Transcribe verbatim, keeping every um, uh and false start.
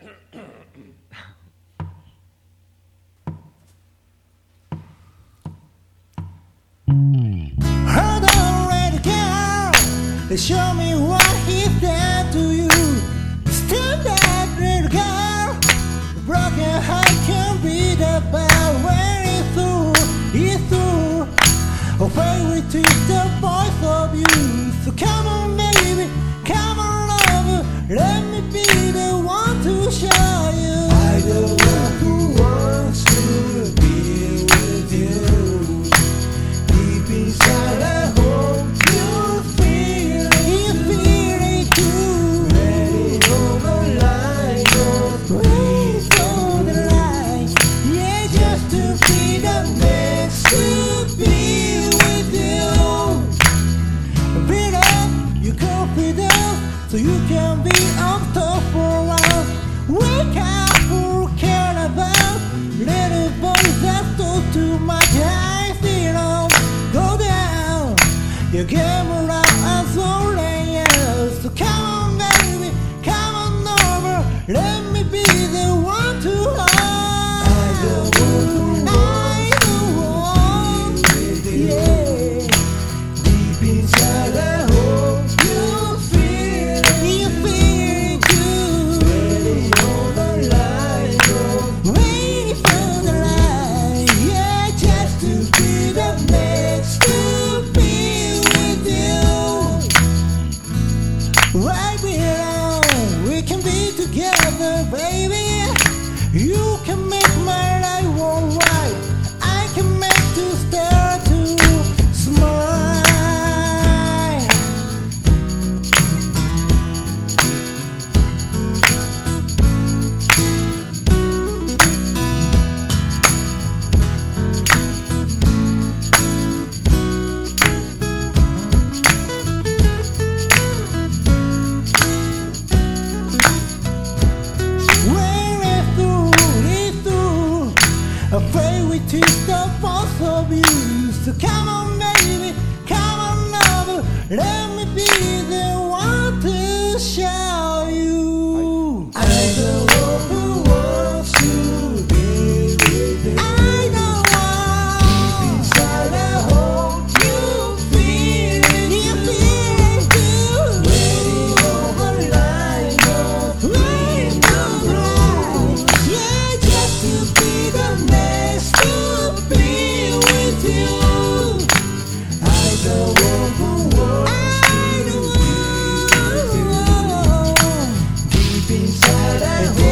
Hold on, ready, girl. Show me what he did to you. Still that little girl. Broken heart can be the bell when it's through, it's through. Away we twist the voice of you. So come on, baby, come on, lover. Let me be the one to show you. I the one who wants to be with you. Deep inside, I hope you feel it. You feel it too. Ready on the line, don't Wait for the light. Yeah, just to be the next to be with you. Beat up your confidence so you can be on top for a while. Wake up for care about little boys that talk too much. I feel on go down. You get more out and so layers. So come on, baby, come on over. Let me be the one to hold. I the one who I the one, with you. yeah. Deep inside, I hope you feel it. You feel it too. Ready on the line, don't Waiting for the light, yeah, just to be the next to be with you. Right belong, we can be together, baby. You can make my life alright. I can make you start to smile. When it's through, it's through. Afraid we twist the force of you. So come on, baby, come on over. Let me be the one to show you. I the one who wants to be with you. I know what Inside, I hope you feel it. you feel too. Ready on the line, don't Wait for the light. Yeah, just to be the next to be with you. I the one who wants I know to be with you. Deep inside, I hope